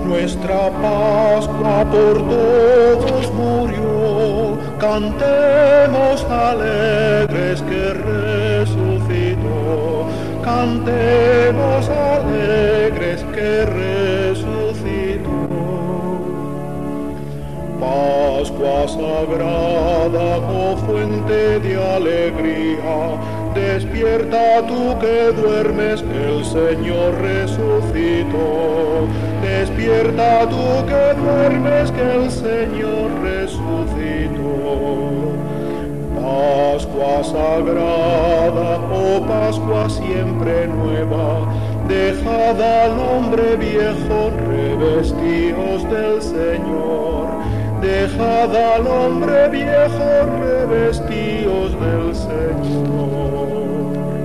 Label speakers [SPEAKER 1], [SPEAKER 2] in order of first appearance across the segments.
[SPEAKER 1] nuestra Pascua por todos murió, cantemos alegres que resucitó, cantemos alegres que resucitó. Pascua sagrada, oh fuente de alegría, despierta tú que duermes, el Señor resucitó. Despierta tú que duermes, que el Señor resucitó. Pascua sagrada, oh Pascua siempre nueva, dejad al hombre viejo, revestíos del Señor. Dejad al hombre viejo, revestíos del Señor.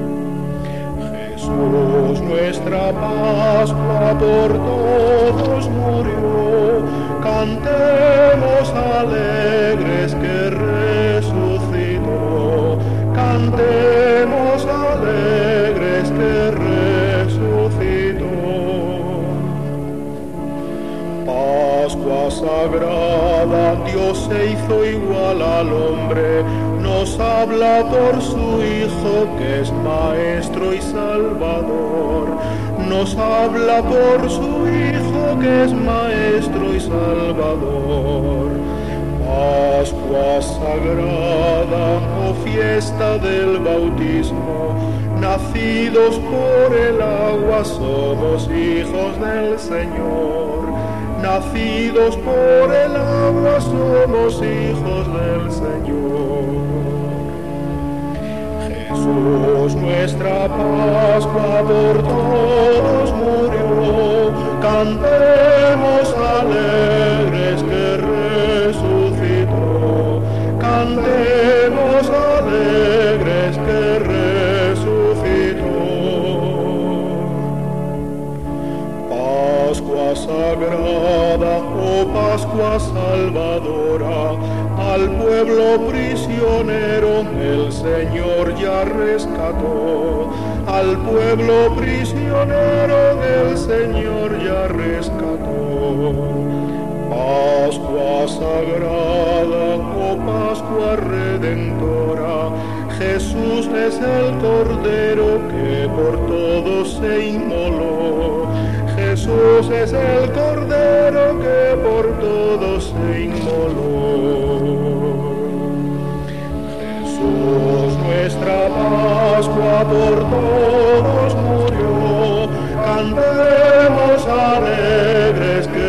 [SPEAKER 1] Jesús, nuestra Pascua por todos murió, cantemos alegres que resucitó, cantemos alegres que resucitó. Pascua sagrada, Dios se hizo igual al hombre, nos habla por su Hijo que es Maestro y Salvador. Nos habla por su Hijo que es Maestro y Salvador. Pascua sagrada, oh fiesta del bautismo, nacidos por el agua somos hijos del Señor. Nacidos por el agua somos hijos del Señor. Jesús, nuestra Pascua por todos murió, cantemos alegres que resucitó, cantemos alegres que resucitó. Pascua sagrada, oh Pascua salvadora, al pueblo prisionero el Señor ya rescató. Al pueblo prisionero el Señor ya rescató. Pascua sagrada, oh Pascua redentora, Jesús es el Cordero que por todos se inmoló. Jesús es el Cordero que por todos se inmoló. Jesús, nuestra Pascua por todos murió, cantemos alegres que